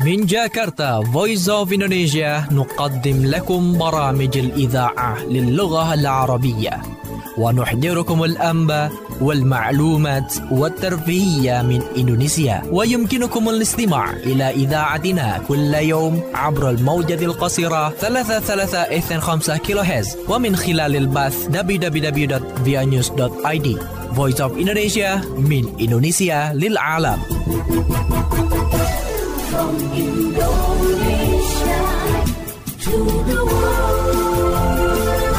من جاكرتا Voice of Indonesia نقدم لكم برامج الإذاعة للغة العربية ونحضركم الأنباء والمعلومات والترفيهية من إندونيسيا. ويمكنكم الاستماع إلى إذاعتنا كل يوم عبر الموجة القصيرة 3325 كيلوهرتز ومن خلال البث www.vianews.id. Voice of Indonesia من إندونيسيا للعالم. From Indonesia to the world.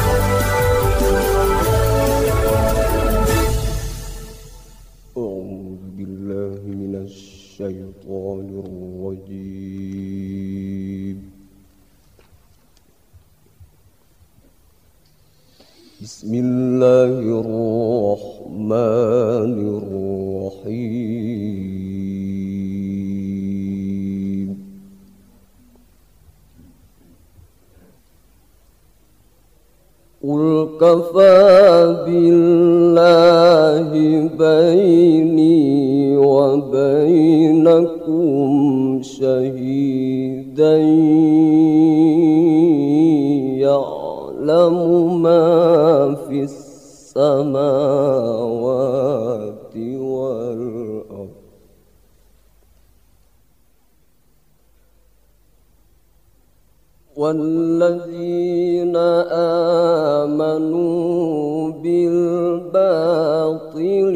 أعوذ بالله من الشيطان الرجيم. بسم الله الرحمن الرحيم. قل كفى بالله بيني وبينكم شهيدا يعلم ما في السماوات والأرض والذين آمنوا بالباطل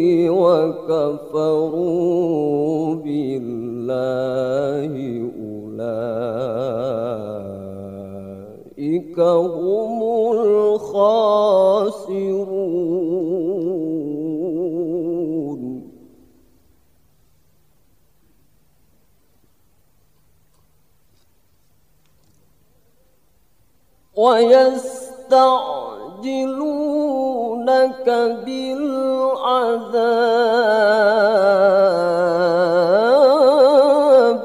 وكفروا بالله أولئك هم الخاسرون. ويستعجلونك بالعذاب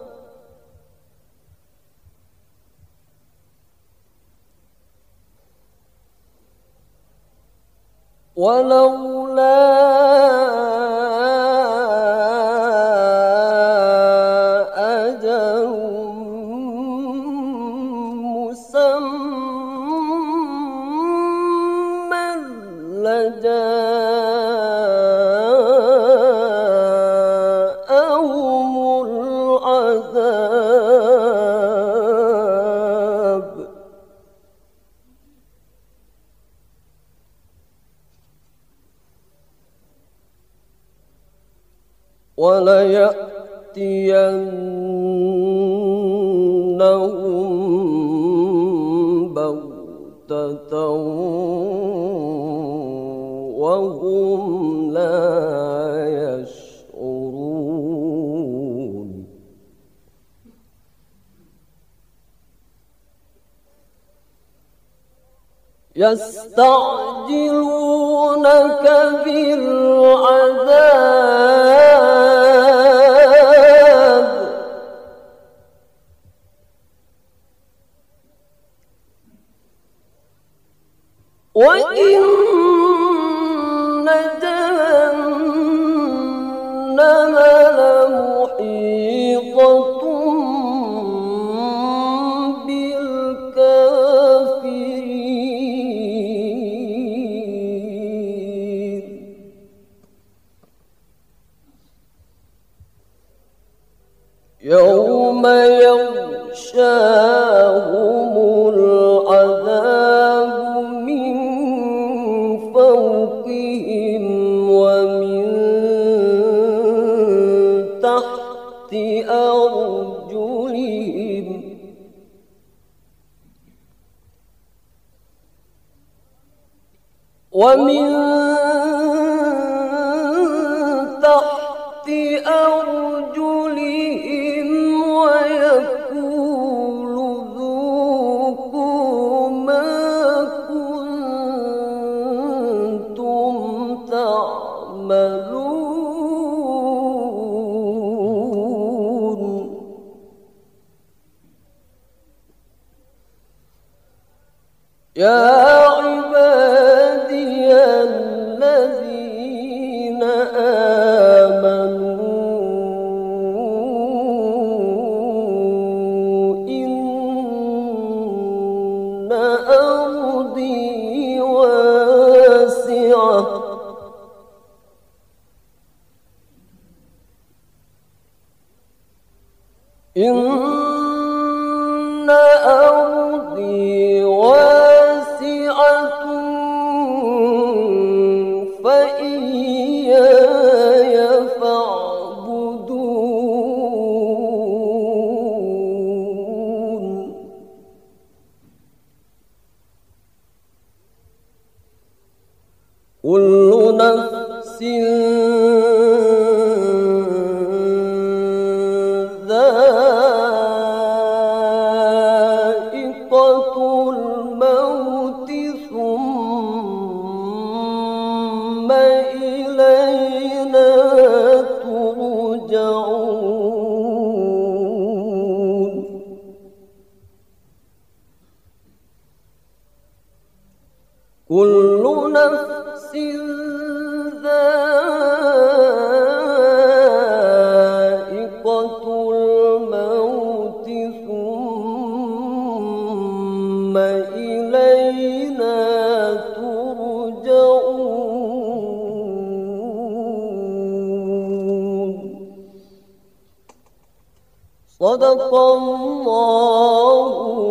ولولا أجل مسمى لجاءهم العذاب وليأتينهم بغتة وهم لا يشعرون. يستعجلونك بالعذاب وإن جهنم لمحيطة بالكافرين. يوم يغشاهم العذاب من فوقهم ومن تحت أرجلهم ومن تحت أرجلهم ويقول ذوقوا ما كنتم تعملون. يا عبادي الذين آمنوا إن أرضي واسعة فإياي فاعبدون كل نفس ذائقة الموت ثم إلينا ترجعون كل نفس ذائقة الموت ثم إلينا ترجعون صدق الله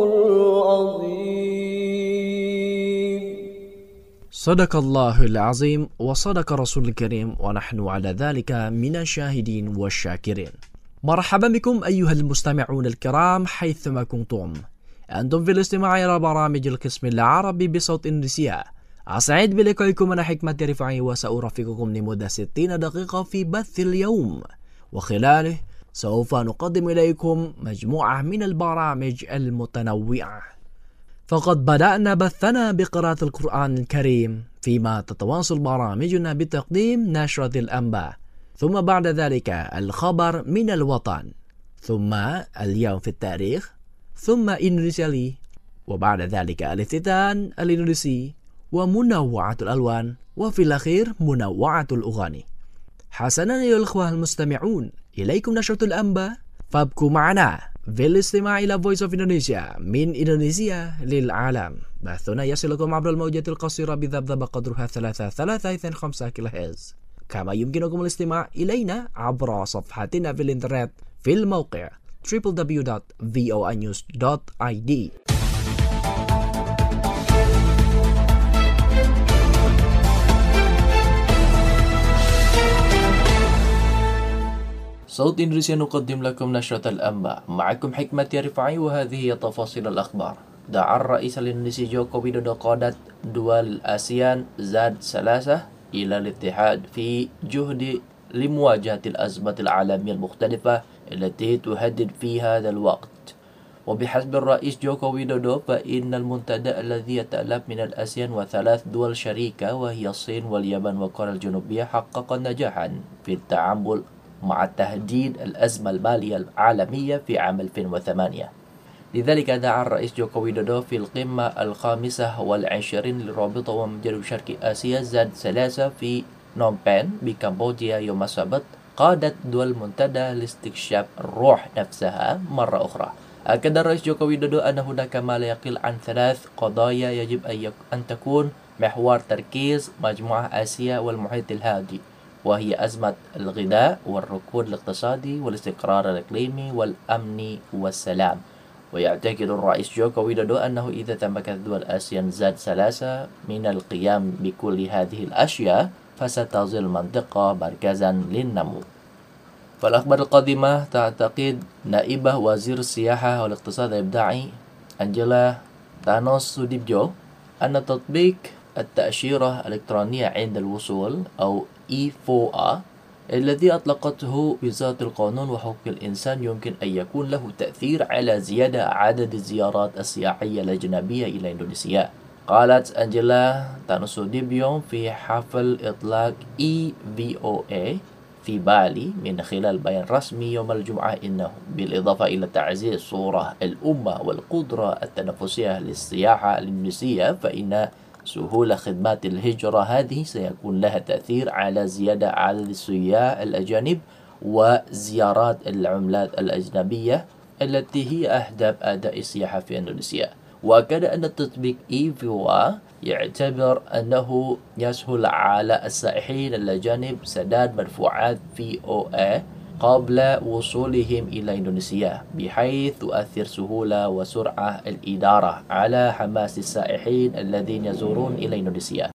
العظيم. صدق الله العظيم وصدق رسول الكريم ونحن على ذلك من الشاهدين والشاكرين. مرحبا بكم أيها المستمعون الكرام حيثما كنتم، أنتم في الاستماع إلى برامج القسم العربي بصوت إندونيسيا. أسعد بلقائكم أنا حكمة رفاعي وسأرافقكم لمدة 60 دقيقة في بث اليوم، وخلاله سوف نقدم إليكم مجموعة من البرامج المتنوعة. فقد بدأنا بثنا بقراءة القرآن الكريم، فيما تتواصل برامجنا بتقديم نشرة الأنباء، ثم بعد ذلك الخبر من الوطن، ثم اليوم في التاريخ، ثم إندونيسيا لي، وبعد ذلك الافتتان الإندونيسي ومنوعة الألوان، وفي الأخير منوعة الأغاني. حسنا أيها الأخوة المستمعون، إليكم نشرة الأنباء، فابقوا معنا في الاستماع إلى Voice of Indonesia من إندونيسيا للعالم. بثنا يصلكم عبر الموجات القصيرة بذبذبة قدرها 3.5 كيلوهرتز، كما يمكنكم الاستماع إلينا عبر صفحتنا في الإنترنت في الموقع www.voinews.id. صوت إندونيسيا نقدم لكم نشرة الأنباء، معكم حكمة رفاعي، وهذه هي تفاصيل الأخبار. دعا الرئيس الإندونيسي جوكو ويدودو قادة دول آسيان زاد ثلاثة إلى الاتحاد في جهد لمواجهة الأزمة العالمية المختلفة التي تهدد في هذا الوقت. وبحسب الرئيس جوكو ويدودو، فإن المنتدى الذي يتألف من الآسيان وثلاث دول شريكة وهي الصين واليابان وكوريا الجنوبية حقق نجاحا في التعامل مع تهديد الأزمة المالية العالمية في عام 2008. لذلك دعا الرئيس جوكو ويدودو في القمة 25 للرابطة ومجلس شرق آسيا زاد ثلاثة في نومبين بكمبوديا يوم السبت قادة دول المنتدى لاستكشاف الروح نفسها مرة أخرى. أكد الرئيس جوكو ويدودو أن هناك ما لا يقل عن 3 قضايا يجب أن تكون محور تركيز مجموعة آسيا والمحيط الهادي، وهي أزمة الغذاء والركود الاقتصادي والاستقرار الإقليمي والأمن والسلام. ويعتقد الرئيس جوكو ويدودو أنه إذا تمكنت دول آسيا زاد ثلاثة من القيام بكل هذه الأشياء فستظل المنطقة مركزا للنمو. فالأخبار القادمة تعتقد نائبة وزير السياحة والاقتصاد الإبداعي أنجيلا تانوس سوديبجو أن تطبيق التأشيرة الإلكترونية عند الوصول أو E4A الذي أطلقته وزارة القانون وحقوق الإنسان يمكن أن يكون له تأثير على زيادة عدد الزيارات السياحية الأجنبية إلى إندونيسيا. قالت أنجيلا تانوسوديبيو في حفل إطلاق EVOA في بالي من خلال بيان رسمي يوم الجمعة إنه بالإضافة إلى تعزيز صورة الأمة والقدرة التنافسية للسياحة الإندونيسية، فإن سهولة خدمات الهجرة هذه سيكون لها تأثير على زيادة عدد السياح الأجانب وزيارات العملات الأجنبية التي هي أهداف أداء السياحة في إندونيسيا. وأكد أن التطبيق E4A يعتبر أنه يسهل على السائحين الأجانب سداد مدفوعات VOA قبل وصولهم إلى إندونيسيا بحيث تؤثر سهولة وسرعة الإدارة على حماس السائحين الذين يزورون إلى إندونيسيا.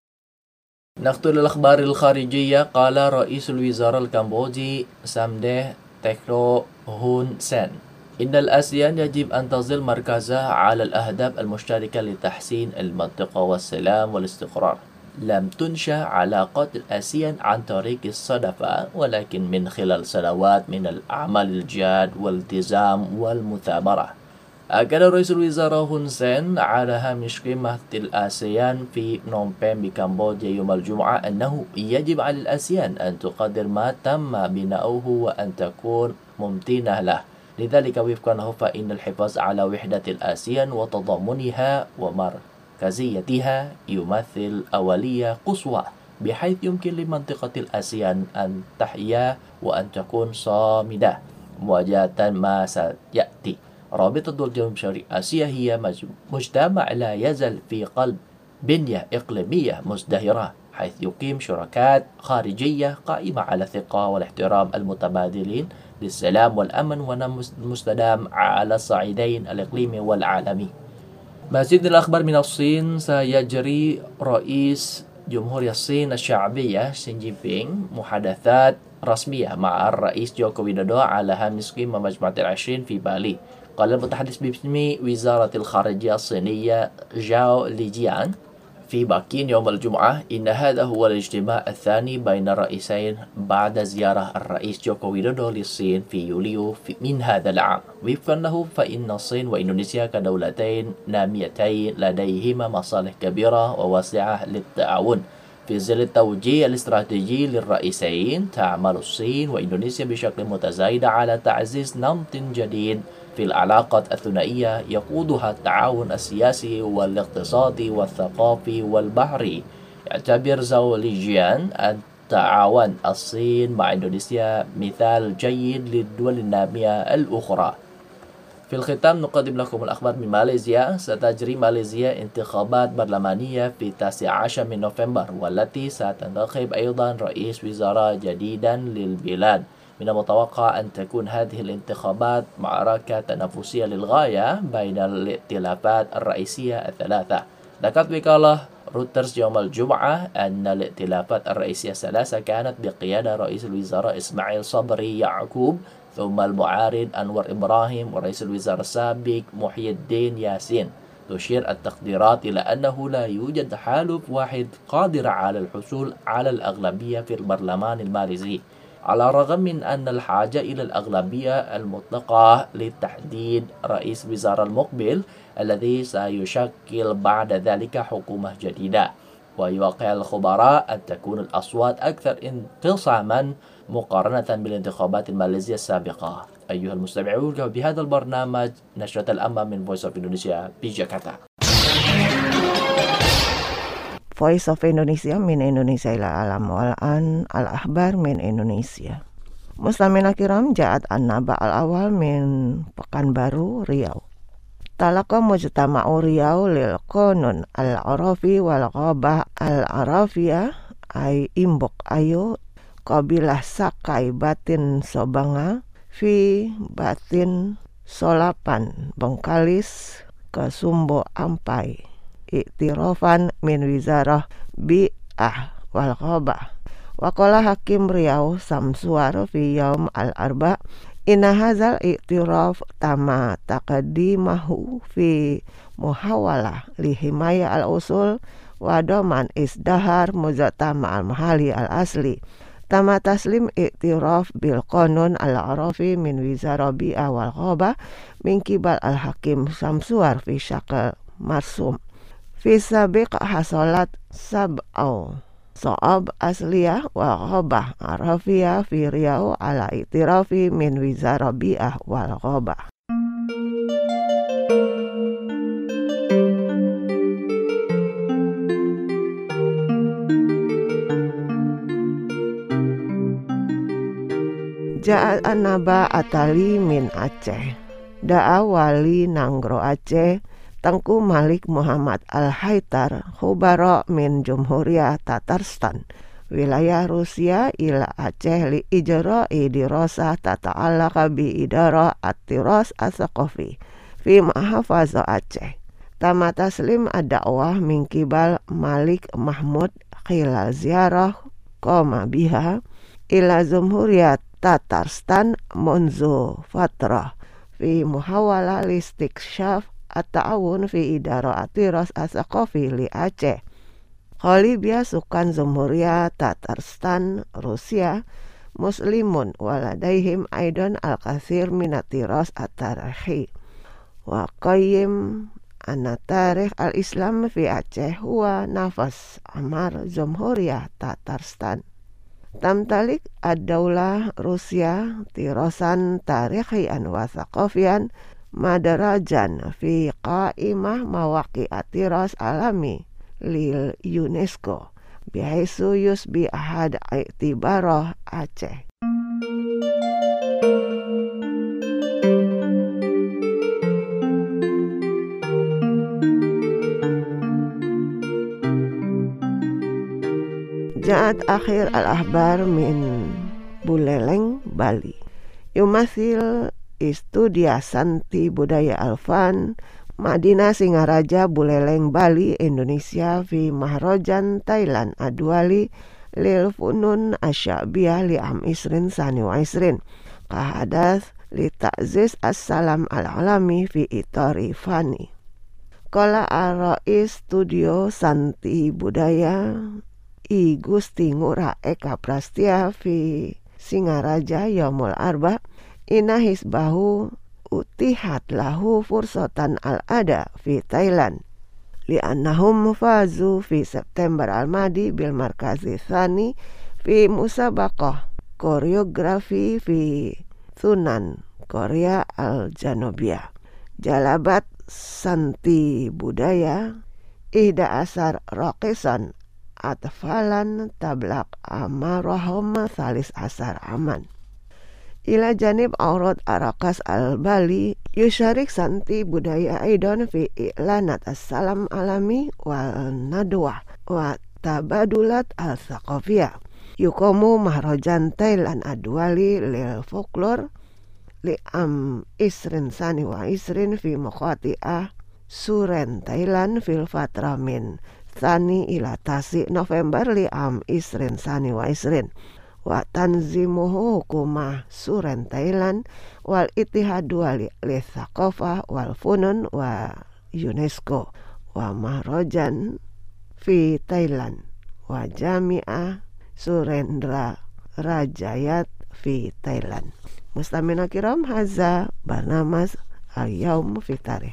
نقل الأخبار الخارجية. قال رئيس الوزراء الكمبودي سامدeh Techo Hun Sen إن الآسيان يجب أن تظل مركزها على الأهداف المشتركة لتحسين المنطقة والسلام والاستقرار. لم تنشأ علاقات الآسيان عن طريق الصدفة ولكن من خلال سنوات من الأعمال الجاد والالتزام والمثابرة. أكد رئيس الوزراء هون سين على هامش قمة الآسيان في نومبين بكمبوديا يوم الجمعة أنه يجب على الآسيان أن تقدر ما تم بناؤه وأن تكون ممتنة له. لذلك وفقا فإن الحفاظ على وحدة الآسيان وتضامنها ومركزيتها يمثل أولية قصوى بحيث يمكن لمنطقة الآسيان أن تحيا وأن تكون صامدة مواجهة ما سيأتي. رابطة دول جنوب شرق آسيا هي مجتمع لا يزال في قلب بنية إقليمية مزدهرة حيث يقيم شراكات خارجية قائمة على الثقة والاحترام المتبادلين للسلام والأمن ونمو المستدام على الصعيدين الإقليمي والعالمي. مزيد الأخبار من الصين. سيجري رئيس جمهورية الصين الشعبية شي جين بينغ محادثات رسمية مع الرئيس جوكو ويدودو على هامش قمة مجموعة العشرين في بالي. قال المتحدث باسم وزارة الخارجية الصينية جاو ليجيان في بكين يوم الجمعة إن هذا هو الاجتماع الثاني بين الرئيسين بعد زيارة الرئيس جوكو ويدودو للصين في يوليو من هذا العام. وفقا له فإن الصين وإندونيسيا كدولتين ناميتين لديهما مصالح كبيرة وواسعة للتعاون. في ظل التوجيه الاستراتيجي للرئيسين تعمل الصين وإندونيسيا بشكل متزايد على تعزيز نمط جديد في العلاقات الثنائية يقودها التعاون السياسي والاقتصادي والثقافي والبحري. يعتبر زاو ليجيان أن تعاون الصين مع إندونيسيا مثال جيد للدول النامية الأخرى. في الختام نقدم لكم الأخبار من ماليزيا. ستجري ماليزيا انتخابات برلمانية في 19 من نوفمبر والتي ستنتخب أيضا رئيس وزراء جديدا للبلاد. من المتوقع أن تكون هذه الانتخابات معركة تنافسية للغاية بين الائتلافات الرئيسية الثلاثة. ذكرت وكالة رويترز يوم الجمعة أن الائتلافات الرئيسية الثلاثة كانت بقيادة رئيس الوزراء إسماعيل صبري يعقوب ثم المعارض أنور إبراهيم ورئيس الوزراء السابق محي الدين ياسين. تشير التقديرات إلى أنه لا يوجد حالف واحد قادر على الحصول على الأغلبية في البرلمان الماليزي على الرغم من أن الحاجة إلى الأغلبية المطلقة لتحديد رئيس الوزراء المقبل الذي سيشكل بعد ذلك حكومة جديدة. ويوقع الخبراء أن تكون الأصوات أكثر انقساما مقارنة بالانتخابات الماليزية السابقة. أيها المستمعون بهذا البرنامج نشرة الأمة من Voice of Indonesia بجاكرتا. Voice of Indonesia min Indonesia ila alam wal'an al-ahbar min Indonesia. Muslimina kiram ja'at an-naba al-awal min Pekanbaru Riau. Talaqa mujtama'u Riau lil qanun al-arafi wal ghabah al-arafiyah ay imbok ayo qabilah sakai batin sobanga fi batin solapan bengkalis ke sumbo ampai iktirafan min wizarah bi'ah wal ghabah. Waqala Hakim Riau Samsuar fi yaum al-arba inna hazal iktiraf tama taqdimahu fi muhawalah li himaya al-usul wa daman isdahar mujtama al-mahali al-asli. Tama taslim iktiraf bil qanun al-arafi min wizarah bi'ah wal ghabah min kibal al-Hakim Samsuar fi syakal marsum. Fi sabiq hasolat sab'au so'ab asliyah wa ghabah arafiyah fi Riau ala itirafi min wizarah bi'ah wal ghabah. Ja'at an-naba atali min Aceh. Da'a wali Nanggro Aceh Tengku Malik Muhammad Al-Haitar Khubara min Jumhuriyah Tatarstan wilayah Rusia ila Aceh li ijra'i dirasah tata'allaqa bi idara at-tiras as-saqafi fi mahafazah Aceh. Tama taslim ad-da'wah min kibal Malik Mahmud khilal ziarah qoma biha ila Jumhuriyat Tatarstan munzu fatrah fi muhawala listiksyaf at-ta'awun fi idara at-tiras as-saqafi li Aceh. Qalibia sukan Jumhuriyat Tatarstan Rusia muslimun waladaihim aidan al-kathir minat tiras at-tarikhi wa qayyim anna tarikh al-islam fi Aceh huwa nafas amar Jumhuriyat Tatarstan. Tamtalik ad-daulah Rusia tirasan tarikhian wa thaqafian madarajan fi qaimah mawaqi'at tiras alami lil UNESCO bihaisu yusbi ahad i'tibarah Aceh. Ja'at akhir al-ahbar min Buleleng, Bali. Yumathil Istudia Santi Budaya Alfan Madinah Singaraja Buleleng, Bali, Indonesia fi Mahrojan Thailand adwali lil funun asyabiyah li am isrin sani wa isrin kahadath li ta'ziz as-salam al-alami fi itori fani. Kala Arais Studio Santi Budaya I Gusti Ngurah Eka Prastia fi Singaraja Yaumul Arba Ina hisbahu utihat lahu fursatan al-ada fi Thailand li'annahum fazu fi September al-madi bil markazi thani fi musabaqah koreografi fi Sunan Korea al-Janubiyah. Jalabat Santi Budaya ihda asar raqisan atfalan tablak amarahum salis asar aman. Ila janib aurat arakas al-Bali yusyarik Santi Budaya aidan fi i'lanat as-salam alami wal nadwah wa tabadulat al-thaqafiyah yukomu mahrajan Thailand adwali lil folklor li am isrin sani wa isrin fi muqati'ah Suren Thailand fil fatra min sani ila tasi November li am isrin sani wa isrin wa tanzimuhu hukumah Suren Thailand wal ittihadu li thaqafah wal funun wa UNESCO wa mahrajan fi Thailand wa jami'ah Surendra Rajayat fi Thailand. Mustamina kiram haza barnamas al-yaum fi tarikh.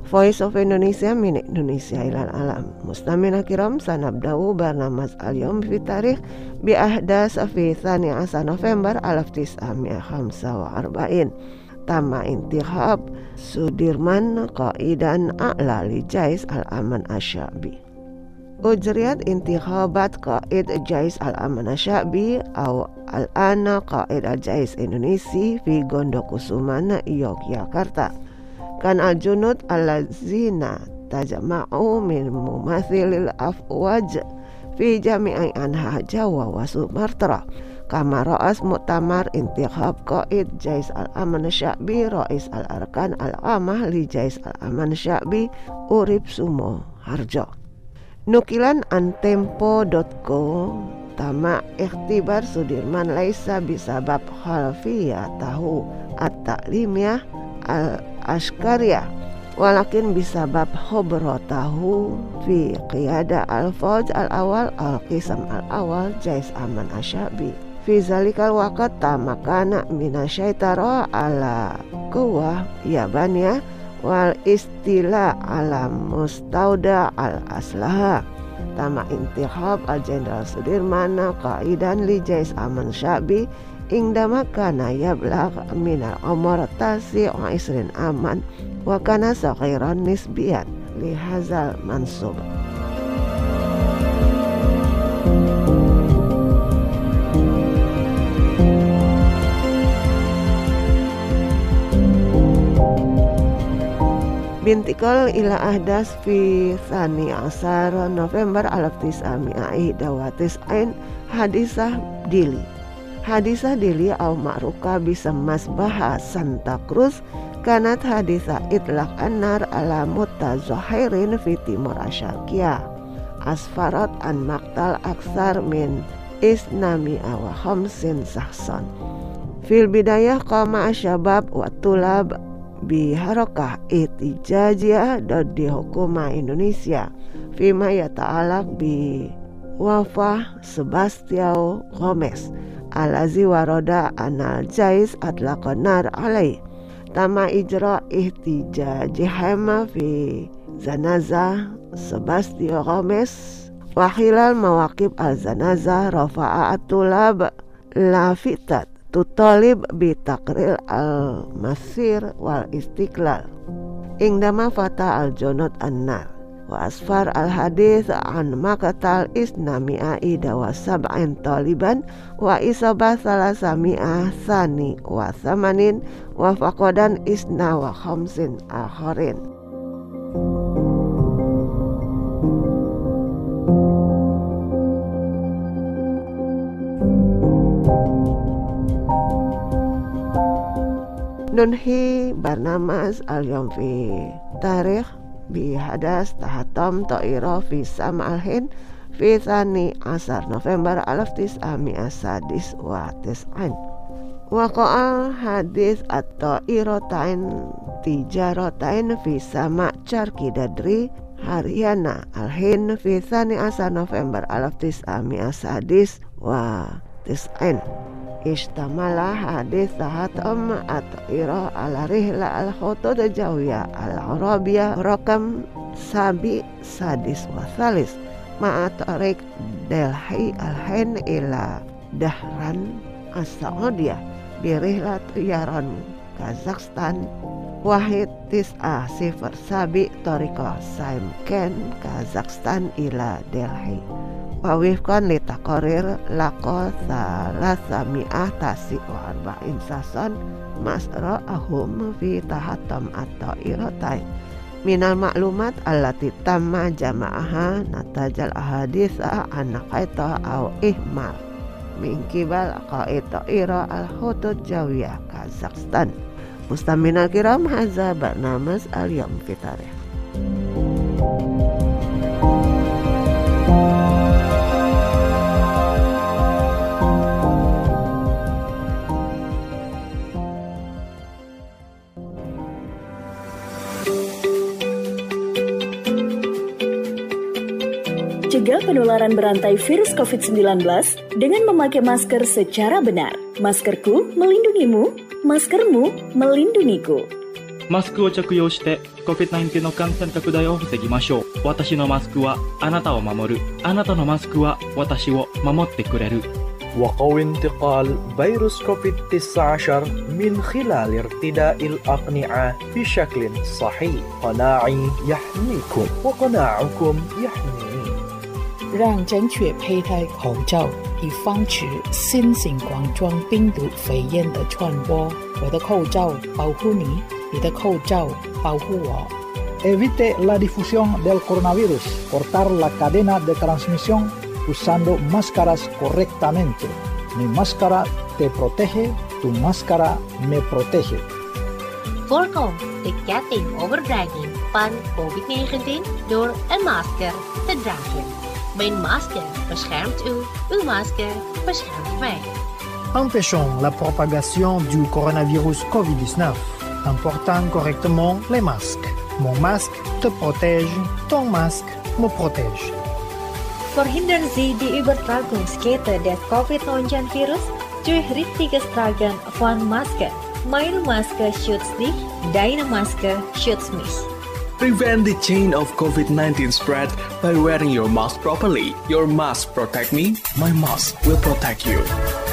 Voice of Indonesia min Indonesia ilal alam. Mustamina kiram sanabda'u barnamas al-yawm fi tarikh bi ahdas fi 12 November 1945. Tama intikhab Sudirman qaidan a'la li Jais al-Aman asy-Sya'bi. Ujriyat intikhabat qaid Jais al-Aman asy-Sya'bi aw al-ana qaid al-Jais Indonesia fi Gondokusuman Yogyakarta. Kan al-junud allazina tajma'u min mumathilil afwaj fi jami'i anha Jawa wa Sumatera kama ra'as mu'tamar intikhab qaid Jais al-Aman asy-Sya'bi ra'is al-arkan al-amah li Jais al-Aman asy-Sya'bi Urip Sumo Harjo. Nukilan antempo.co tama ikhtibar Sudirman laisa bisabab khalfiyah tahu at-ta'limiyah al-askariyah walakin bisabab khobratahu fi qiyada al-fawj al-awal al-qisam al-awal Jais Aman asy-Sya'bi fi zalikal waqt tamakana minasyaitara ala quwwah yabaniyah wal istila ala mustauda al-aslaha. Tama intikhab al-Jenderal Sudirman qaidan li Jais Aman asy-Sya'bi indama kana yablagh minal umur 29 aman wa kana saghiran nisbiyan li hadzal mansub. Bintikal ila ahdas fi 12 November 1991 hadisah Dili. Hadisah Dili au ma'ruka bisa masbaha Santa Cruz kanat hadisah itlaq annar ala mutazahirin fi timur asyakia asfarat an maktal aksar min isnami awa khamsin sahsan fil bidayah qama asyabab wa tulab bi harakah itijajiyah di hukuma Indonesia fima yata'alaq bi wafah Sebastião Gomes alazi waroda anal Jais atlaqanar alaih. Tama ijra ihtijajihama fi zanazah Sebastião Gomes wa khilal mawaqib al-zanazah rafa'a at-tulab lafitat tutalib bi taqrir al-masir wal istiqlal indama fata al-junud an-nar wa asfar al-hadis an maqtal isnami'a wa sab'in taliban wa isabah salasami'ah sani wa samanin wa faqadan isna wa khamsin akharin. Nunhi barnamas al-yawm fi tarikh bi hadas tahatam ta'ira fi sam'alhin fi thani asar November 1999 waqa'a hadis at-ta'iratain tijaratain fi sama' Charki Dadri Haryana al-hin fi thani asar November 1999 Ishtamala hadis tahatam at-ta'ira ala rihla al-khutud jawiyah al-arabiyah rakam sabi sadis wa thalis ma'a tarik Delhi al-hin ila Dahran as-Saudiyah birihlat yaran Kazakhstan wahid tis'ah sifar sabi tarikah Saimken Kazakhstan ila Delhi wawifkan litaqarir laqo salasami'ah tasi wa arba'in sason masra'ahum fi tahatam at-ta'iratain minal maklumat allati tamma jama'aha natajal ahaditha anaqaita aw ihmal min kibal qaid ta'ira al-hudud jawiyah Kazakhstan. Mustaminal kiram hadza barnamas al-yawm fi tarikh. Cegah penularan berantai virus COVID-19 dengan memakai masker secara benar. Maskerku melindungimu, maskermu melindungiku. マスクを着用して COVID-19 の感染拡大を防ぎましょう。私のマスクはあなたを守る。あなたのマスクは私を守ってくれる。 وقوي انتقال فيروس كوفيد-19 من خلال ارتداء الأقنعة بشكل صحيح. قناعي يحميكم وقناعكم يحميني. 让正确佩戴口罩，以防止新型冠状病毒肺炎的传播。我的口罩保护你，你的口罩保护我。 Evite la difusión del coronavirus. Cortar la cadena de transmisión usando máscaras correctamente. Mi máscara te protege, tu máscara me protege. Voorkom de ketting overdraging van COVID-19 door een masker te dragen. Mijn masker beschermt u, uw masker beschermt mij. Empêchons la propagation du coronavirus COVID-19 en portant correctement les masques. Mon masque te protège, ton masque me protège. Verhindern Sie die Übertragungskette des Covid-19-Virus durch richtiges Tragen von Maske. Meine Maske schützt dich, deine Maske schützt mich. Prevent the chain of COVID-19 spread by wearing your mask properly. Your mask protect me, my mask will protect you.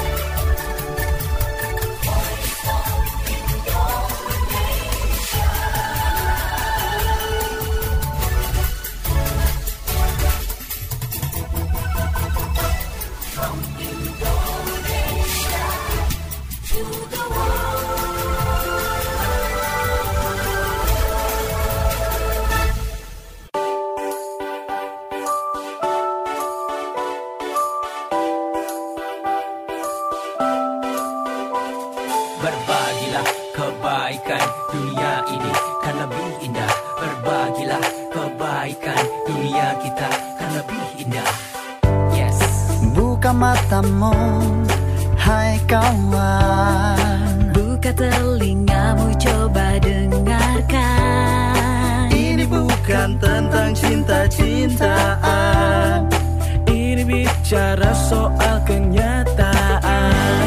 Berbagilah kebaikan, dunia ini kan lebih indah. Berbagilah kebaikan, dunia kita kan lebih indah. Yes. Buka matamu, hai kawan. Buka telingamu, coba dengarkan. Ini bukan tentang cinta-cintaan. Ini bicara soal kenyataan.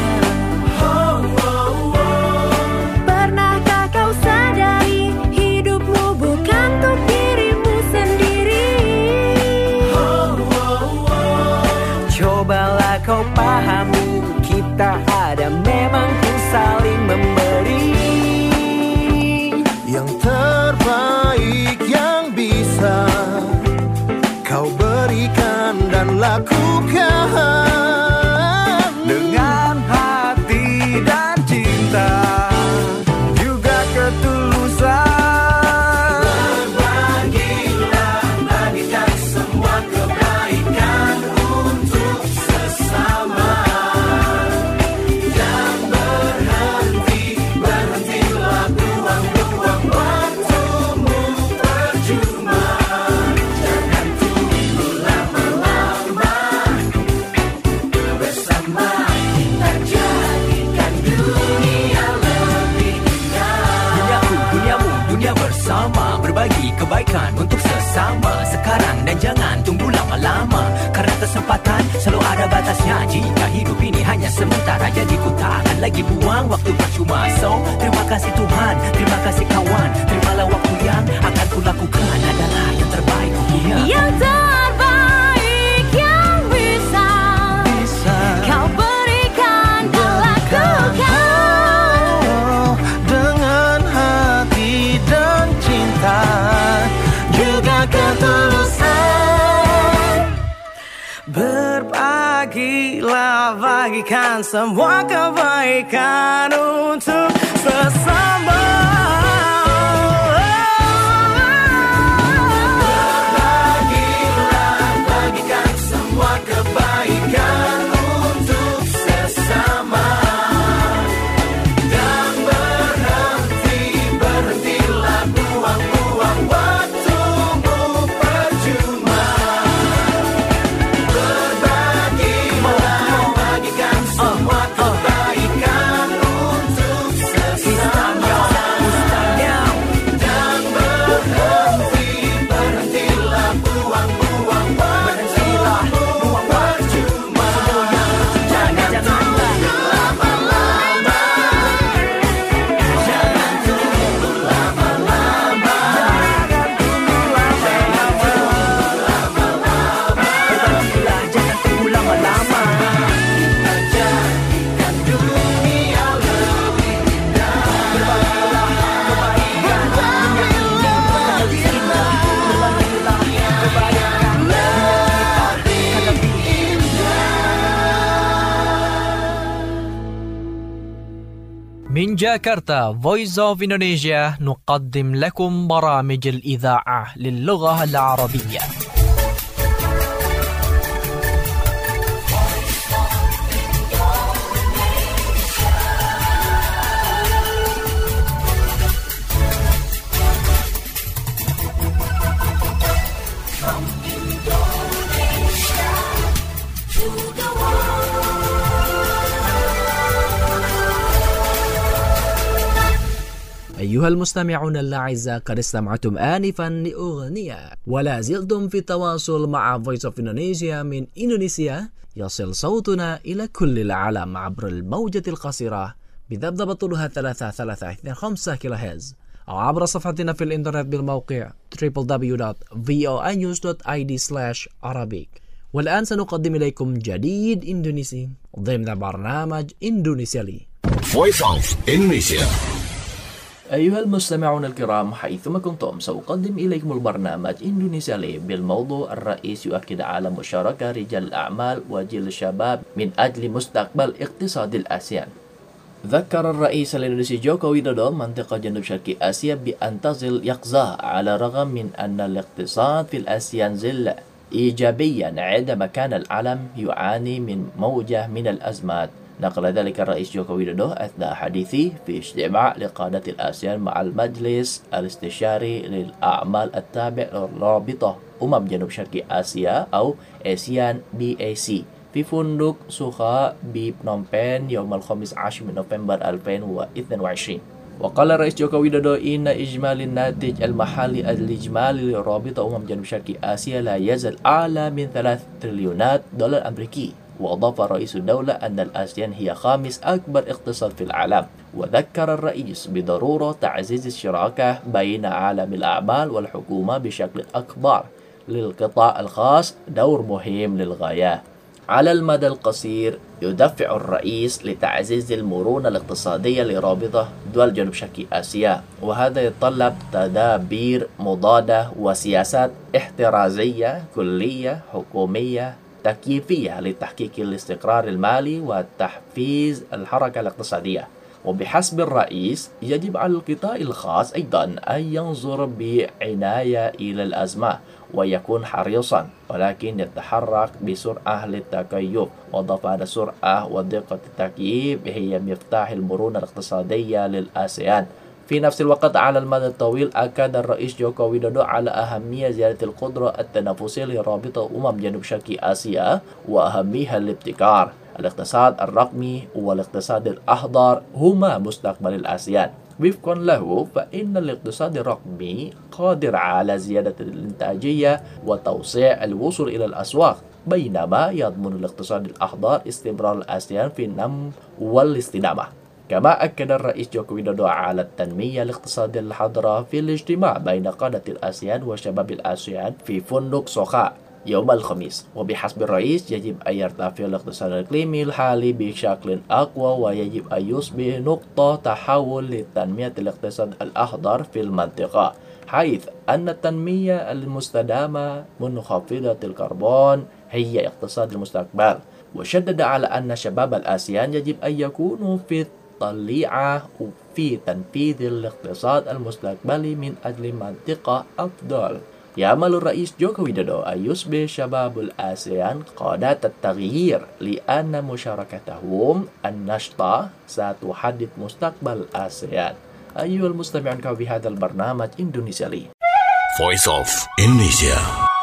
Kau pahami, kita ada memang saling memberi. Yang terbaik yang bisa kau berikan dan lakukan dengan hati dan cinta, juga ketulusan. Berbagilah, bagikan semua kebaikan untuk sesama. Jangan berhentilah buang-buang waktumu percuma. Jangan tunggu lama-lama, bersama kita jadikan dunia lebih indah. Duniaku, duniamu, dunia bersama, berbagi kebaikan untuk sesama. Sekarang dan jangan tunggu lama-lama, karena kesempatan selalu ada batasnya. Jika hidup ini hanya sementara, jadi ku tak akan lagi buang waktu percuma. So, terima kasih Tuhan, terima kasih kawan. Terimalah waktu yang akan ku lakukan adalah yang terbaik punya. Yang terbaik yang bisa kau berikan dan lakukan. dengan hati dan cinta, juga ketulusan. Berbagilah, bagikan semua kebaikan untuk sesama. Berbagilah, bagikan semua kebaikan untuk sesama. Dan berhentilah buang-buang waktumu percuma. Berbagilah, bagikan semua kebaikan untuk sesama. من جاكرتا Voice of Indonesia نقدم لكم برامج الإذاعة للغة العربية. أيها المستمعون الأعزاء، قد استمعتم آنفا لأغنية ولا زلتم في التواصل مع Voice of Indonesia من إندونيسيا. يصل صوتنا إلى كل العالم عبر الموجة القصيرة بذبذبة طولها 3325 كيلوهرتز أو عبر صفحتنا في الإنترنت بالموقع www.voinews.id/Arabic. والآن سنقدم إليكم جديد إندونيسي ضمن برنامج إندونيسيا لي. Voice of Indonesia. أيها المستمعون الكرام، حيثما كنتم سأقدم إليكم البرنامج إندونيسيا لي بالموضوع الرئيس يؤكد على مشاركة رجال الأعمال وجيل الشباب من أجل مستقبل اقتصاد الآسيان. ذكر الرئيس الإندونيسي جوكو ويدودو منطقة جنوب شرق آسيا بأن تظل يقظة على الرغم من أن الاقتصاد في الآسيان زل إيجابيا عندما كان العالم يعاني من موجة من الأزمات. نقل ذلك الرئيس جوكو ويدودو أثناء حديثه في اجتماع لقادة الآسيان مع المجلس الاستشاري للأعمال التابع لرابطة جنوب شرق آسيا أو ASEAN BAC في فندق سوخا ببنوم بين يوم الخميس 10 من نوفمبر 2022. وقال الرئيس جوكو ويدودو إن إجمالي الناتج المحلي الإجمالي لرابطة جنوب شرق آسيا لا يزال أعلى من 3 تريليونات دولار أمريكي. وأضاف رئيس الدولة أن الآسيان هي خامس أكبر اقتصاد في العالم. وذكر الرئيس بضرورة تعزيز الشراكة بين عالم الأعمال والحكومة بشكل أكبر. للقطاع الخاص دور مهم للغاية. على المدى القصير يدفع الرئيس لتعزيز المرونة الاقتصادية لرابطة دول جنوب شرق آسيا، وهذا يتطلب تدابير مضادة وسياسات احترازية كلية حكومية تكييفية لتحقيق الاستقرار المالي وتحفيز الحركة الاقتصادية. وبحسب الرئيس يجب على القطاع الخاص أيضا أن ينظر بعناية إلى الأزمة ويكون حريصا، ولكن يتحرك بسرعة للتكيف. وضاف أن السرعة ودقة التكييف هي مفتاح المرونة الاقتصادية للآسيان. في نفس الوقت على المدى الطويل أكد الرئيس جوكو ويدودو على أهمية زيادة القدرة التنافسية لرابطة جنوب شرق آسيا وأهمية الابتكار. الاقتصاد الرقمي والاقتصاد الأخضر هما مستقبل الآسيان. وفقا له فإن الاقتصاد الرقمي قادر على زيادة الإنتاجية وتوسيع الوصول إلى الأسواق، بينما يضمن الاقتصاد الأخضر استمرار الآسيان في النمو والاستدامة. كما أكد الرئيس جوكو ويدودو على التنمية الاقتصادية الحاضرة في الاجتماع بين قادة الآسيان وشباب الآسيان في فندق سوخا يوم الخميس. وبحسب الرئيس يجب أن يرتفع الاقتصاد الإقليمي الحالي بشكل أقوى، ويجب أن يصبح نقطة تحول لتنمية الاقتصاد الأخضر في المنطقة، حيث أن التنمية المستدامة منخفضة الكربون هي اقتصاد المستقبل. وشدد على أن شباب الآسيان يجب أن يكونوا في الطليعة في تنفيذ الاقتصاد المستقبلي من أجل منطقة أفضل. يأمل الرئيس جوكو ويدودو أن يصبح شباب الآسيان قادة التغيير، لأن مشاركتهم النشطة ستحدد مستقبل الآسيان. أيها المستمعون، في هذا البرنامج إندونيسيا لي. Voice of Indonesia.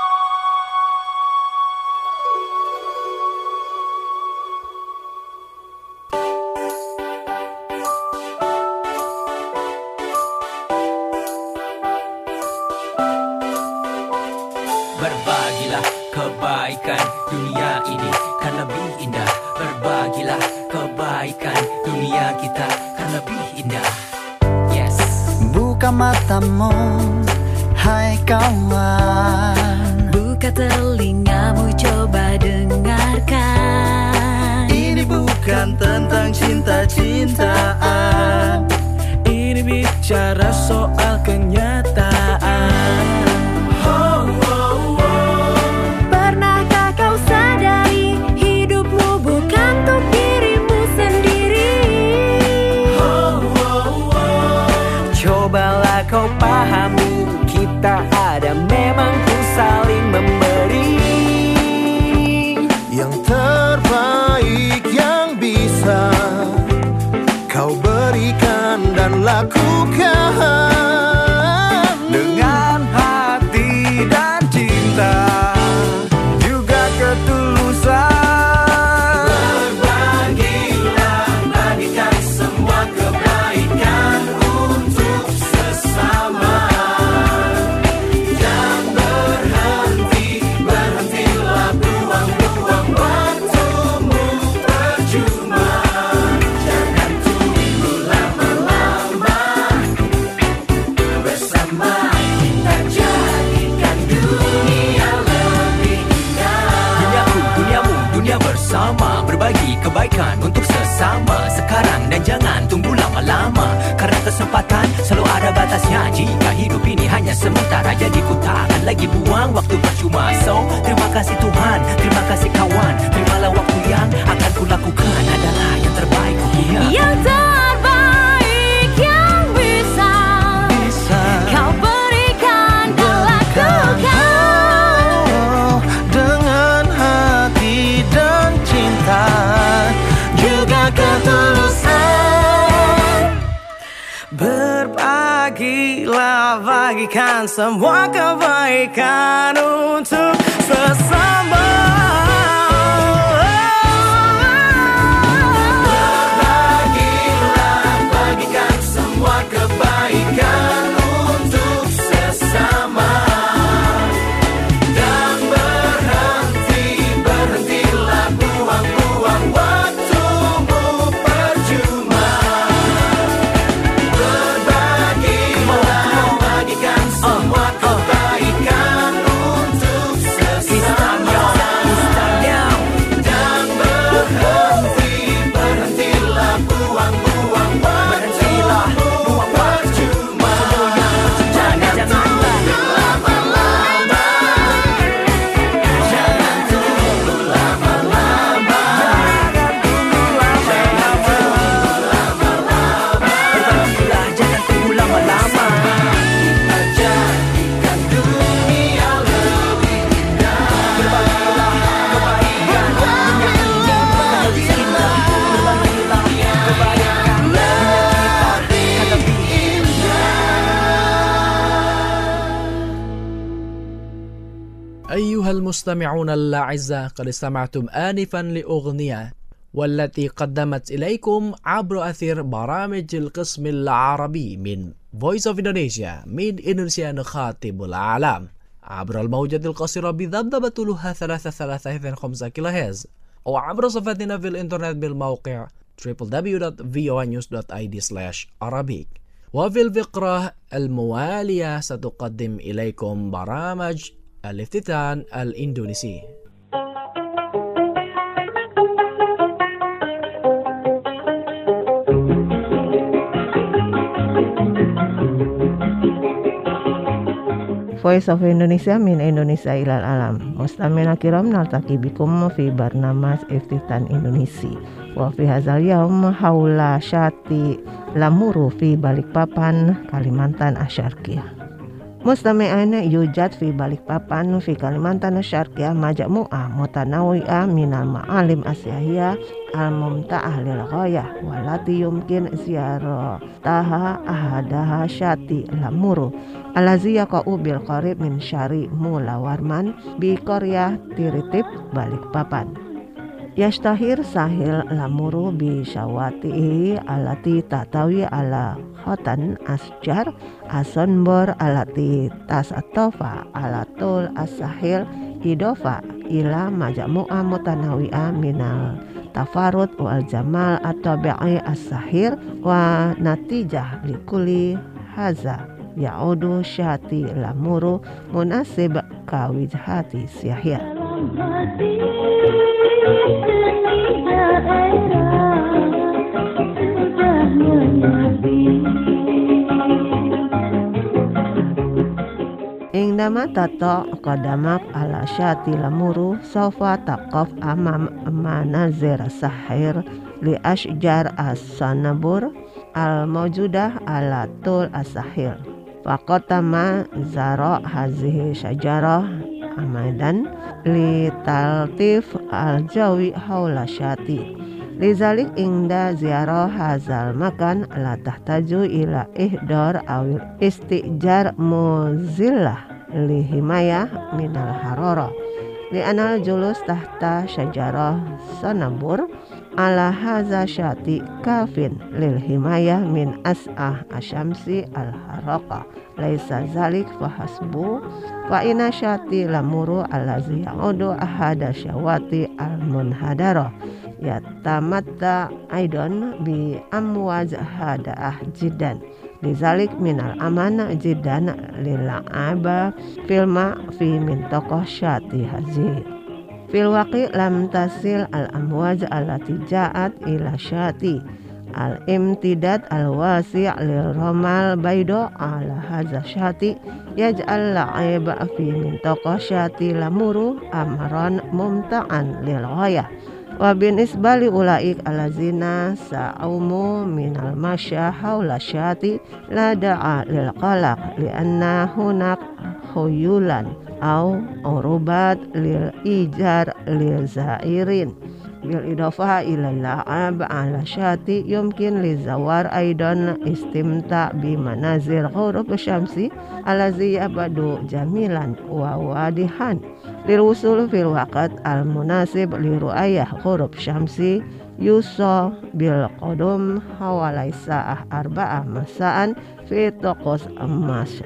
Berbagilah kebaikan dunia ini kan lebih indah. Berbagilah kebaikan dunia kita kan lebih indah. Yes. Buka matamu, hai kawan. Buka telingamu, coba dengarkan. Ini bukan tentang cinta-cintaan. Ini bicara soal kenyataan. Pernahkah kau sadari hidupmu bukan untuk dirimu sendiri? dengan hati dan cinta, juga ketulusan. Berbagilah, bagikan semua kebaikan untuk sesama. Jangan berhenti, berhentilah buang-buang waktumu percuma. Jangan tunggu lama-lama, bersama kita jadikan dunia lebih indah. Duniaku, duniamu, dunia bersama, berbagi kebaikan untuk sesama. Sekarang dan jangan tunggu lama-lama, karena kesempatan selalu ada batasnya. Jika hidup ini hanya sementara, jadi ku takkan lagi buang waktu percuma. So, terima kasih Tuhan, terima kasih kawan. Terimalah waktu yang akan ku lakukan adalah yang terbaik ku punya. Yang terbaik yang bisa kau berikan dan lakukan. Dengan hati dan cinta, juga ketulusan. Berbagilah, bagikan semua kebaikan untuk sesama. Berbagilah, bagikan semua kebaikan untuk sesama. Dan berhentilah buang-buang waktumu percuma. Berbagilah, bagikan semua kebaikan untuk sesama. Dan berhentilah buang-buang waktumu percuma. Jangan tunggu lama-lama, jangan tunggu lama-lama, Jangan tunggu lama-lama. kita jadikan dunia lebih indah. Berbagilah kebaikan, dunia ini bukan lebih indah. Berbagilah kebaikan, dunia kita kan lebih أيها المستمعون الأعزاء، قد استمعتم آنفا لأغنية والتي قدمت إليكم عبر أثير برامج القسم العربي من Voice of Indonesia من إندونيسيا نخاطب العالم عبر الموجة القصيرة بذبذبة طولها 335 كيلوهرتز أو عبر صفحتنا في الإنترنت بالموقع www.voanews.id/Arabic. وفي الفقرة الموالية ستقدم إليكم برامج الافتتان الإندونيسي. Voice of Indonesia min Indonesia ilal alam. Mustamina kiram naltaqi bikum fi barnamas Iftitan Indonesia. Wa fi hadzal yaum haula syati lamuru fi Balikpapan, Kalimantan Asyarqiyah. Mustami'ana yujad fi Balikpapan fi Kalimantan Asyarqiyah majmu'ah mutanawi'ah minal ma'alim asyahiyah al-mumta'ah lil ghayah walati yumkin ziyarataha ahadaha syati lamuru alazi yaqa'u bil qarib min syari mula warman bi qaryah Tiritip Balikpapan. Yashtahir sahil lamuru bi syawatihi alati tatawi ala khotan asjar asonbor alati tasatofa alatul asahil idofa ila majmu'ah mutanawi'ah minal tafarud wal jamal at-tabi'i as-sahir wa natijah likuli haza ya'udu syati lamuru munasib kawijhati syahya. Indama tato qadamak ala syati lamuru sofa taqaf amam manazir sahir li ashjar as-sanabur al-mawjudah ala tul as-sahil. Faqatama zara hazihi syajarah amadan li taltif al-jawi hawla syati Lizalik ingda ziarah hazal makan la tahtaju ila ihdar awil istijar muzillah lihimayah minal harara li anal julus tahta syajarah sanabur ala haza syati kafin lil himayah min as'ah asyamsi al haraka laisa zalik fahasbu wa ina syati lamuru allazi ya'udu ahada syawati al munhadara yatamatta aidon bi amwaz hadaah jidan lizalik minal amana jidan lil'aba filma fi min tokoh syati haji fil waqi lam tasil al amwaz allati ja'at ila syati al imtidad al wasi' lil romal baido ala hadza syati yaj'al la'iba fi min tokoh syati lamuru amran mumta'an lil ghayah wa bin isbali ulaik alazina sa'umu minal masya haula syati la da'a lil qalaq li anna hunak khuyulan au urubat lil ijar lil zairin bil idafa ila la'ab ala syati yumkin li zawar aidan istimta bi manazir ghurub syamsi alazi yabadu jamilan wa wadihan lil wusul fil waqt al munasib li ru'ayah ghurub syamsi yusa bil qadum hawalai sa'ah arba'ah masaan fi taqos emas.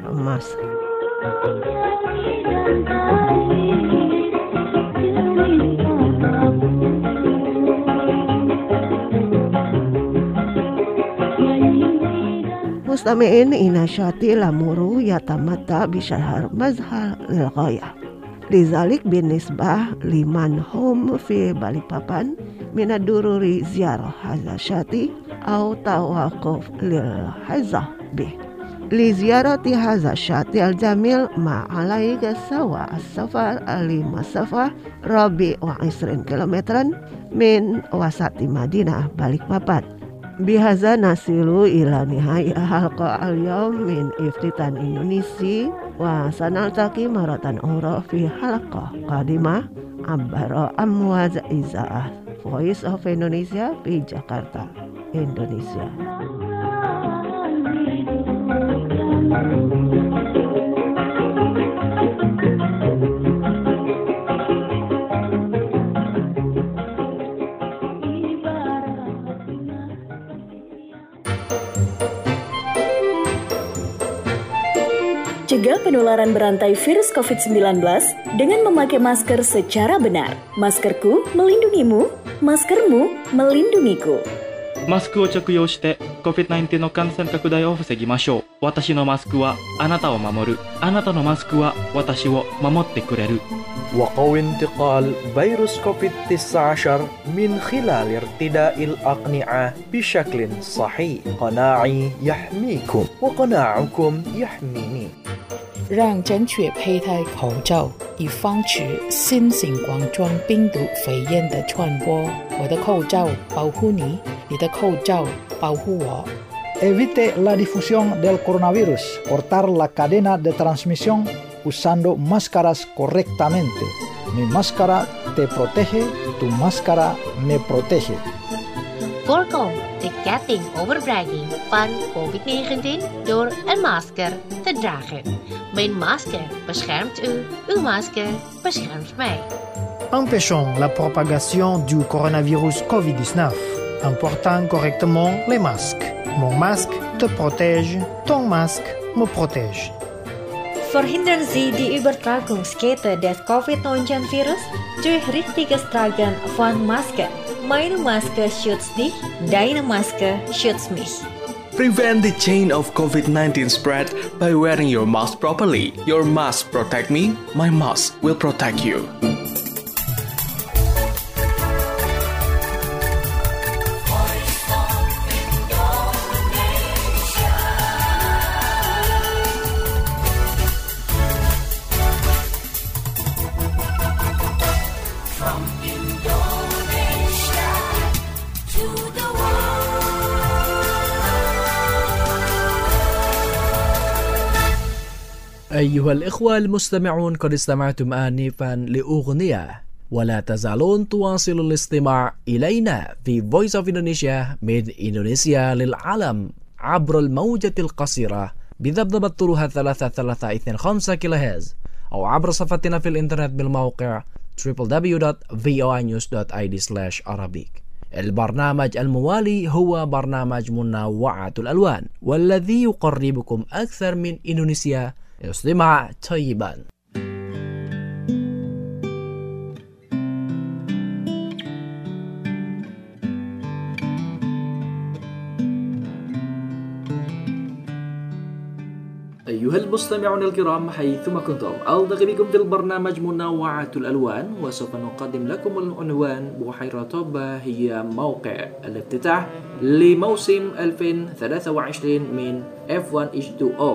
Mustami'in ina syati lamuru yatamata bisyahar mazhal lil ghayah lizalik binisbah liman hum fi Balikpapan minadururi ziarah hadza syati au tawaquf lil hazah bih li ziarati hadza syati al jamil ma alaika sawa as-safar ali masafah rabi wa 20 kilometran min wasati Madinah Balikpapan. Bihaza nasilu ila nihaya halqa al-yawm min iftitan Indonesia wa sanaltaki maratan ura fi halqa qadimah abbara amwaz izaah Voice of Indonesia di Jakarta, Indonesia. Cegah penularan berantai virus COVID-19 dengan memakai masker secara benar. Maskerku melindungimu, maskermu melindungiku. マスクを着用して COVID-19 の感染拡大を防ぎましょう。私のマスクはあなたを守る。あなたのマスクは私を守ってくれる。 وقو انتقال فيروس كوفيد-19 من خلال ارتداء الأقنعة بشكل صحيح. قناعي يحميكم وقناعكم يحميني. 让正确佩戴口罩，以防止新型冠状病毒肺炎的传播。我的口罩保护你，你的口罩保护我。 Evite la difusión del coronavirus. Cortar la cadena de transmisión usando máscaras correctamente. Mi máscara te protege, tu máscara me protege. Voorkom de ketting overdraging van COVID-19 door een masker te dragen. Mijn masker beschermt u, uw masker beschermt mij. Empêchons la propagation du coronavirus COVID-19 en portant correctement les masques. Mon masque te protège, ton masque me protège. Verhindern Sie die Übertragungskette des Covid-19-Virus durch richtiges Tragen von Maske. Meine Maske schützt dich, deine Maske schützt mich. Prevent the chain of COVID-19 spread by wearing your mask properly. Your mask protect me, my mask will protect you. أيها الإخوة المستمعون، قد استمعتم آنفا لأغنية ولا تزالون تواصلوا الاستماع إلينا في Voice of Indonesia من إندونيسيا للعالم عبر الموجة القصيرة بذبذبة طولها 3325 كيلوهرتز أو عبر صفحتنا في الإنترنت بالموقع www.voinews.id/Arabic. البرنامج الموالي هو برنامج منوعات الألوان والذي يقربكم أكثر من إندونيسيا. استمع طيبا. أيها المستمعون الكرام حيثما كنتم، ألتقي بكم في البرنامج منوعات الألوان، وسوف نقدم لكم العنوان بحيرة طوبة هي موقع الافتتاح لموسم 2023 من F1H2O.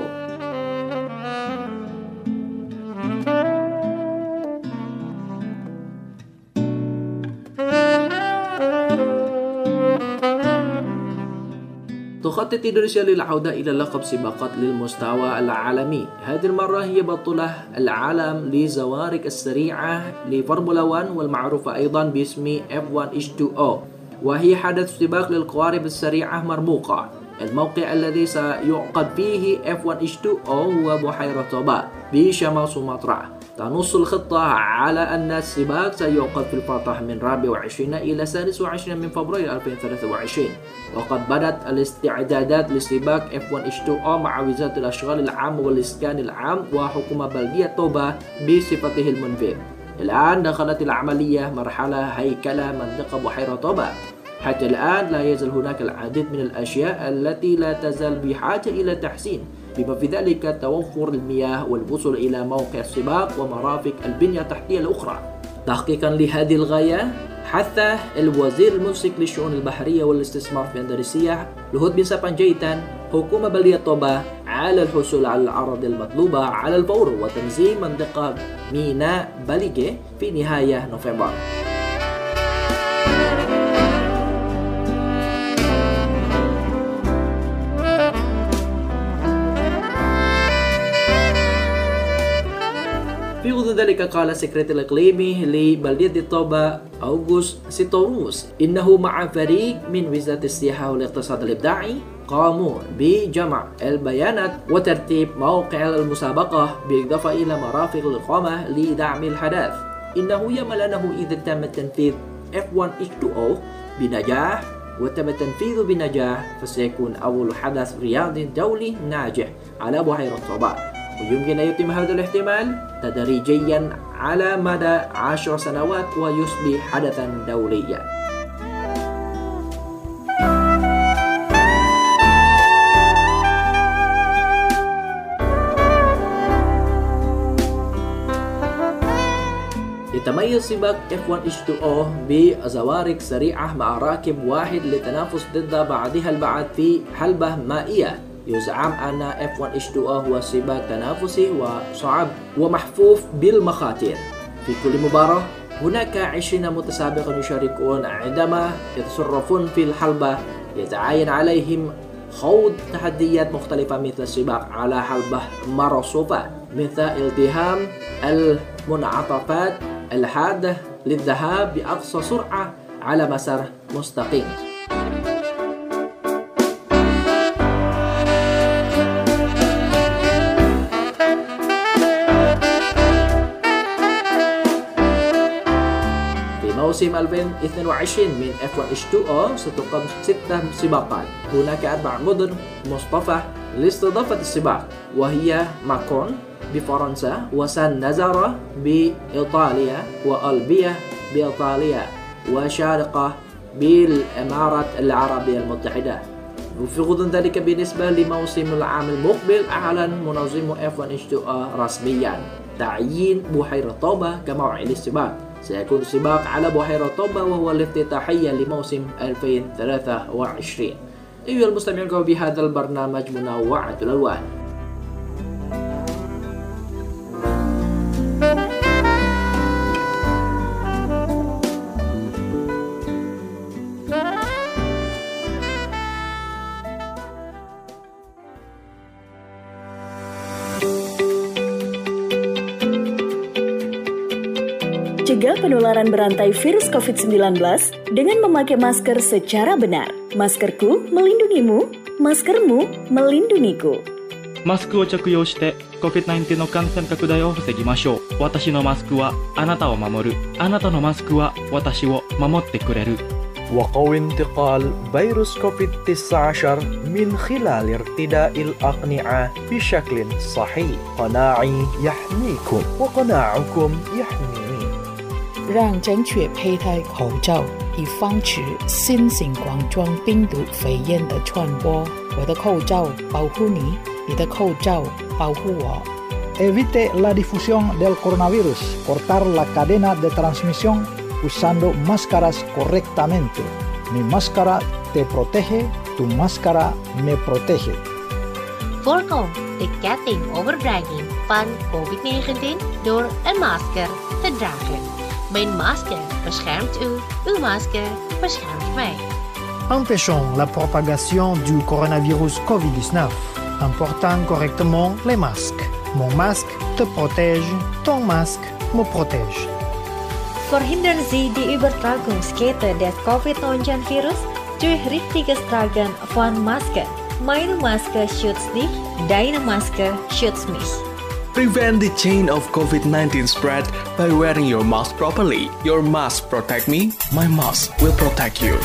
تخطط إندونيسيا للعودة إلى لقب سباقات للمستوى العالمي. هذه المرة هي بطولة العالم لزوارق السريعة لفورمولا 1 والمعروفة أيضا باسم F1H2O، وهي حدث سباق للقوارب السريعة مرموقة. الموقع الذي سيعقد فيه F1H2O هو بحيرة طوبة بشمال سومطرة. تنص الخطة على أن السباق سيعقد في الفترة من 24 إلى 26 من فبراير 2023، وقد بدأت الاستعدادات لسباق F1H2O مع وزارة الأشغال العامة والإسكان العام وحكومة بلدية طوبة بصفته المنفذ. الآن دخلت العملية مرحلة هيكلة منطقة بحيرة طوبة. حتى الآن لا يزال هناك العديد من الأشياء التي لا تزال بحاجة إلى تحسين، بما في ذلك توفر المياه والوصول إلى موقع السباق ومرافق البنية التحتية الأخرى. تحقيقا لهذه الغاية حث الوزير الممسك للشؤون البحرية والاستثمار في إندونيسيا لهود بن سبانجايتان حكومة بلدية طوبة على الحصول على الأراضي المطلوبة على الفور وتنظيم منطقة ميناء باليجي في نهاية نوفمبر. في غضون ذلك قال السكرتير الإقليمي لبلدية طوبة أوغوست سيتوروس إنه مع فريق من وزارة السياحة والاقتصاد الإبداعي قاموا بجمع البيانات وترتيب موقع المسابقة بالإضافة إلى مرافق الإقامة لدعم الحدث. إنه يأمل أنه إذا تم تنفيذ F1H2O بنجاح وتم تنفيذه بنجاح فسيكون أول حدث رياضي دولي ناجح على بحيرة طوبة، ويمكن أن يتم هذا الاحتمال تدريجيا على مدى 10 سنوات ويصبح حدثا دوليا. يتميز سباق F1H2O بزوارق سريعة مع راكب واحد للتنافس ضد بعضها البعض في حلبة مائية. يزعم أن F1H2O هو سباق تنافسي وصعب ومحفوف بالمخاطر. في كل مباراة هناك 20 متسابقا يشاركون. عندما يتصرفون في الحلبة يتعين عليهم خوض تحديات مختلفة مثل السباق على حلبة مرصوفة، مثل التهام المنعطفات الحادة للذهاب بأقصى سرعة على مسار مستقيم. موسم 2022 من F1H2O ستقام 6 سباقات. هناك 4 مدن مصطفى لاستضافة السباق، وهي ماكون بفرنسا وسان نازارة بإيطاليا وألبيا بإيطاليا وشارقة بالإمارات العربية المتحدة. وفي غضون ذلك بالنسبة لموسم العام المقبل أعلن منظم F1H2O رسميا تعيين بحيرة طوبة كموعد السباق. سيكون السباق على بحيرة طوبة وهو الافتتاحية لموسم 2023. أيها المستمعون، بهذا البرنامج منوعات الألوان. mencegah penularan berantai virus COVID-19 dengan memakai masker secara benar. Maskerku melindungimu, maskermu melindungiku. マスクを着用して COVID-19 の感染拡大を防ぎましょう。私のマスクはあなたを守る。あなたのマスクは私を守ってくれる。 وقوي انتقال فيروس كوفيد-19 من خلال ارتداء الأقنعة بشكل صحيح. قناعي يحميكم وقناعكم يحميني. 让正确佩戴口罩，以防止新型冠状病毒肺炎的传播。我的口罩保护你，你的口罩保护我。 Evite la difusión del coronavirus. Cortar la cadena de transmisión usando máscaras correctamente. Mi máscara te protege, tu máscara me protege. Voorkom de ketting overdraging van COVID-19 door een masker te dragen. Mijn masker beschermt u, uw masker beschermt mij. Empêchons la propagation du coronavirus COVID-19 en portant correctement les masques. Mon masque te protège, ton masque me protège. Verhindern Sie die Übertragungskette des Covid-19-Virus durch richtiges Tragen von Maske. Meine Maske schützt dich, deine Maske schützt mich. Prevent the chain of COVID-19 spread by wearing your mask properly. Your mask protect me, my mask will protect you.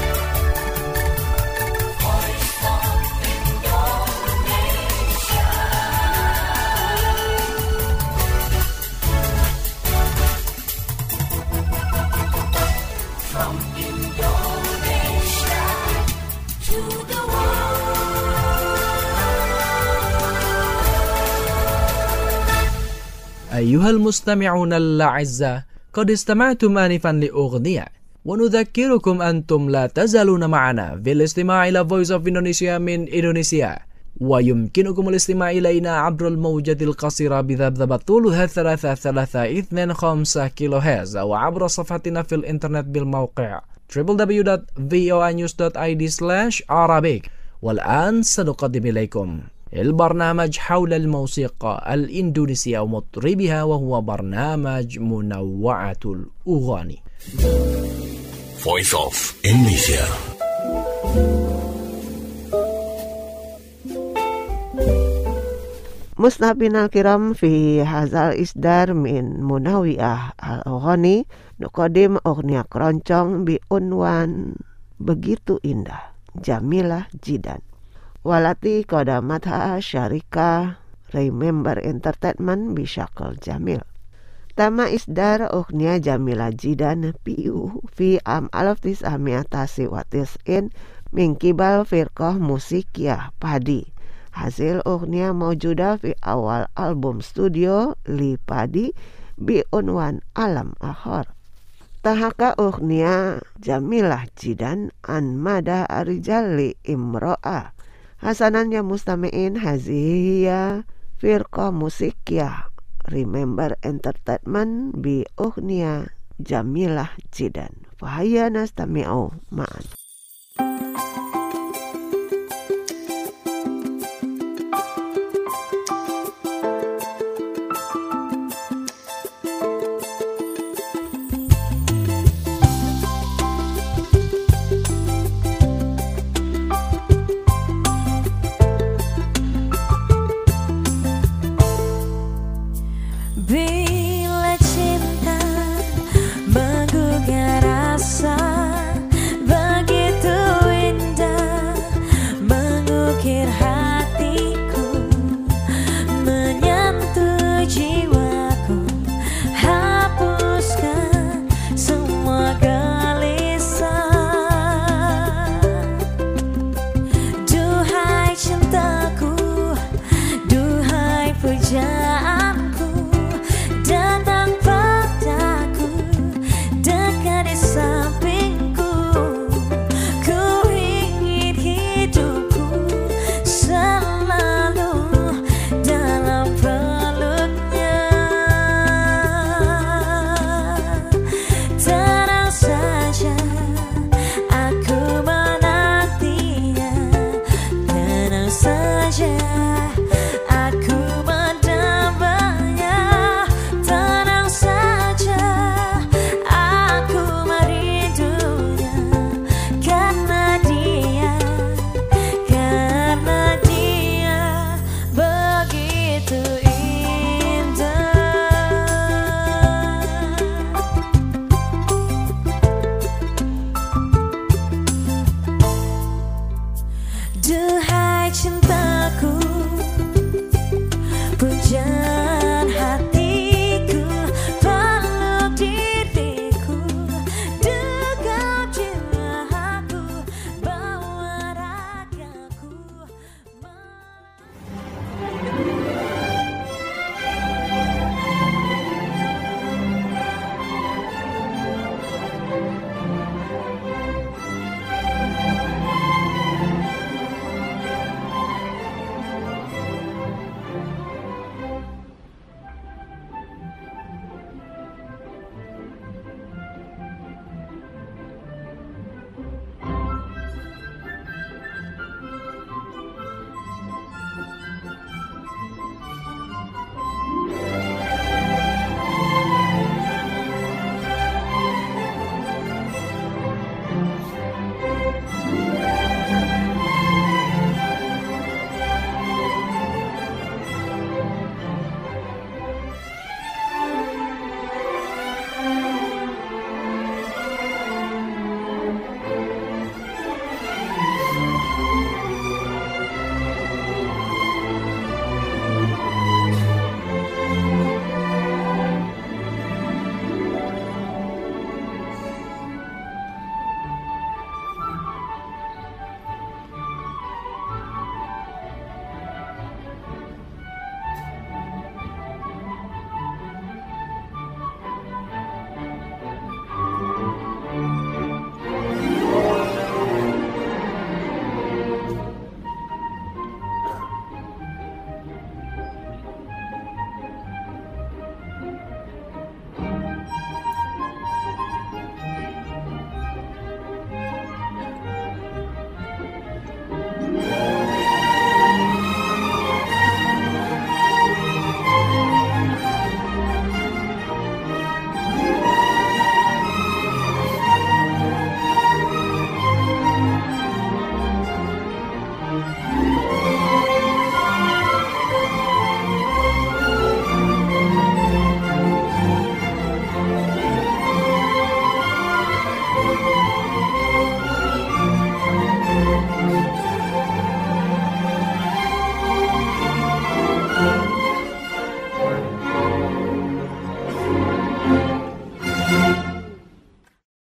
أيها المستمعون الأعزاء، قد استمعتم آنفا لأغنية، ونذكركم أنتم لا تزالون معنا في الاستماع إلى Voice of Indonesia من إندونيسيا، ويمكنكم الاستماع إلينا عبر الموجة القصيرة بذبذبة طولها 325 كيلو هرتز، أو عبر صفحتنا في الإنترنت بالموقع www.voinews.id/Arabic. والآن سنقدم إليكم البرنامج حول الموسيقى الإندونيسية ومطربها، وهو برنامج منوعة الأغاني. Voice of Indonesia. مستمعينا الكرام، في هذا الإصدار من منوعة الأغاني نقدم أغنية keroncong بعنوان Begitu Indah, Jamilah Jidan. Walati qadamatha syarika Remember Entertainment bishakal jamil. Tama isdar ughnia Jamilah Jidan piu fi am 1999 min kibal firqah musikiyah Padi. Hasil ughnia maujuda fi awal album studio li Padi bi unwan Alam Akhar. Tahaka ughnia Jamilah Jidan an mada arijali imro'ah. Hasanan ya mustami'in hazihiya firqa musikiyah Remember Entertainment bi ughnia Jamilah Jidan. Fahaya nastami'u ma'an.